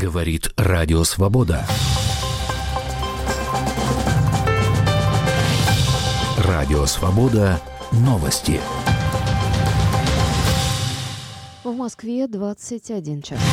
Говорит Радио Свобода. Радио Свобода. Новости. В Москве 21 час.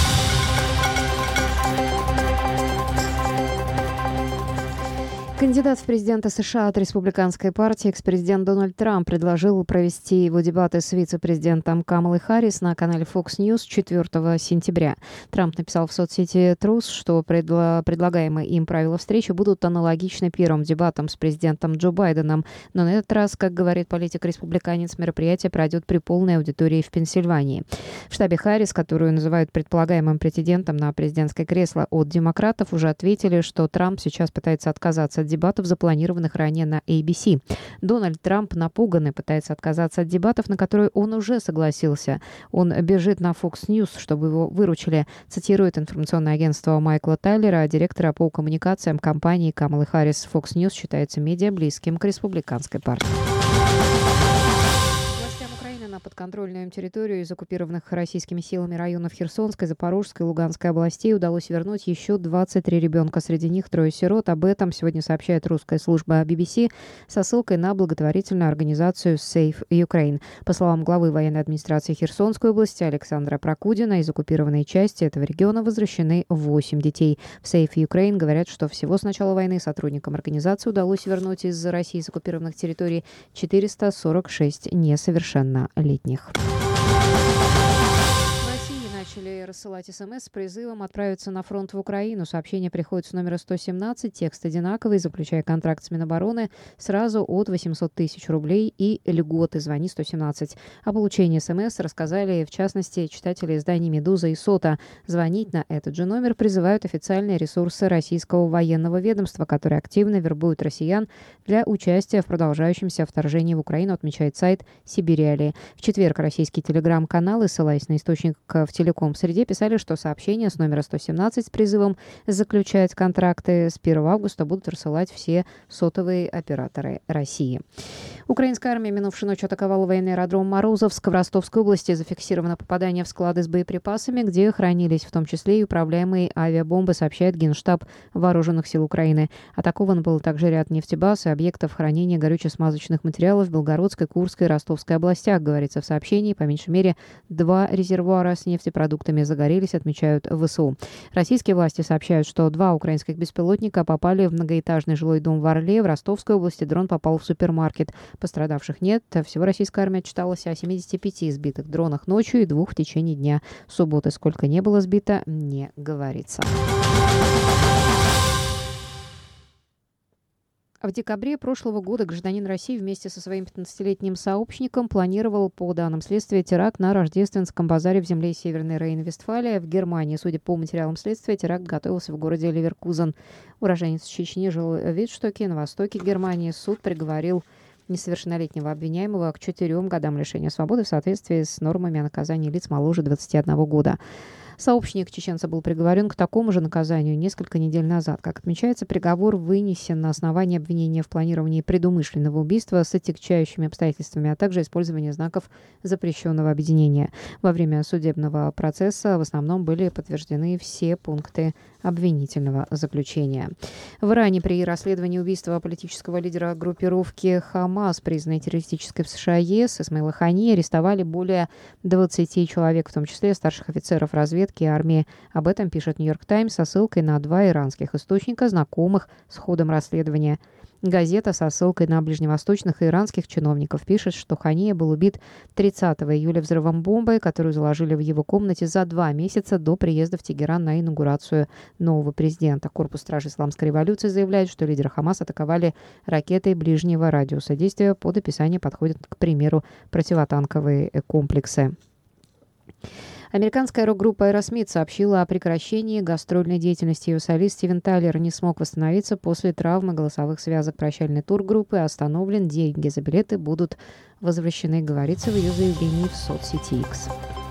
Кандидат в президенты США от республиканской партии, экс-президент Дональд Трамп, предложил провести его дебаты с вице-президентом Камалой Харрис на канале Fox News 4 сентября. Трамп написал в соцсети Truth, что предлагаемые им правила встречи будут аналогичны первым дебатам с президентом Джо Байденом. Но на этот раз, как говорит политик-республиканец, мероприятие пройдет при полной аудитории в Пенсильвании. В штабе Харрис, которую называют предполагаемым претендентом на президентское кресло от демократов, уже ответили, что Трамп сейчас пытается отказаться от дебатов, запланированных ранее на ABC. Дональд Трамп напуган и пытается отказаться от дебатов, на которые он уже согласился. Он бежит на Fox News, чтобы его выручили, цитирует информационное агентство Майкла Тайлера, директора по коммуникациям компании Камалы Харрис. Fox News считается медиа близким к республиканской партии. На подконтрольную им территорию из оккупированных российскими силами районов Херсонской, Запорожской и Луганской областей удалось вернуть еще 23 ребенка. Среди них 3 сирот. Об этом сегодня сообщает русская служба BBC со ссылкой на благотворительную организацию Save Ukraine. По словам главы военной администрации Херсонской области Александра Прокудина, из оккупированной части этого региона возвращены 8 детей. В Save Ukraine говорят, что всего с начала войны сотрудникам организации удалось вернуть из России с оккупированных территорий 446 несовершеннолетних. Начали рассылать СМС с призывом отправиться на фронт в Украину. Сообщение приходит с номера 117, текст одинаковый, заключая контракт с Минобороны сразу от 800 тысяч рублей и льготы. Звони 117. О получении СМС рассказали, в частности, читатели изданий «Медуза» и «Сота». Звонить на этот же номер призывают официальные ресурсы российского военного ведомства, которые активно вербуют россиян для участия в продолжающемся вторжении в Украину, отмечает сайт «Сибириали». В четверг российские телеграм-каналы, ссылаясь на источник в телеком-среде, писали, что сообщения с номера 117 с призывом заключать контракты с 1 августа будут рассылать все сотовые операторы России. Украинская армия минувшей ночью атаковала военный аэродром Морозовск в Ростовской области. Зафиксировано попадание в склады с боеприпасами, где хранились в том числе и управляемые авиабомбы, сообщает Генштаб Вооруженных сил Украины. Атакован был также ряд нефтебаз и объектов хранения горюче-смазочных материалов в Белгородской, Курской и Ростовской областях, говорится в сообщении. По меньшей мере 2 резервуара с нефтепродуктами загорелись, отмечают ВСУ. Российские власти сообщают, что 2 украинских беспилотника попали в многоэтажный жилой дом в Орле. В Ростовской области дрон попал в супермаркет. Пострадавших нет. Всего российская армия отчиталась о 75 сбитых дронах ночью и 2 в течение дня. Субботы сколько не было сбито, не говорится. В декабре прошлого года гражданин России вместе со своим 15-летним сообщником планировал, по данным следствия, теракт на Рождественском базаре в земле Северной Рейн-Вестфалия в Германии. Судя по материалам следствия, теракт готовился в городе Ливеркузен. Уроженец Чечни жил в Витштоке, на востоке Германии. Суд приговорил несовершеннолетнего обвиняемого к 4 годам лишения свободы в соответствии с нормами о наказании лиц моложе 21 года. Сообщник чеченца был приговорен к такому же наказанию несколько недель назад. Как отмечается, приговор вынесен на основании обвинения в планировании предумышленного убийства с отягчающими обстоятельствами, а также использования знаков запрещенного объединения. Во время судебного процесса в основном были подтверждены все пункты обвинительного заключения. В Иране при расследовании убийства политического лидера группировки «Хамас», признанной террористической в США и ЕС, Исмаила Хани, арестовали более 20 человек, в том числе старших офицеров разведки и армии. Об этом пишет «Нью-Йорк Таймс» со ссылкой на 2 иранских источника, знакомых с ходом расследования. Газета со ссылкой на ближневосточных и иранских чиновников пишет, что Хания был убит 30 июля взрывом бомбы, которую заложили в его комнате за 2 месяца до приезда в Тегеран на инаугурацию нового президента. Корпус стражи Исламской революции заявляет, что лидера Хамас атаковали ракетой ближнего радиуса действия. Под описание подходят, к примеру, противотанковые комплексы. Американская рок-группа Aerosmith сообщила о прекращении гастрольной деятельности. Ее солист Стивен Тайлер не смог восстановиться после травмы голосовых связок. Прощальный тур группы остановлен. Деньги за билеты будут возвращены, говорится в ее заявлении в соцсети X.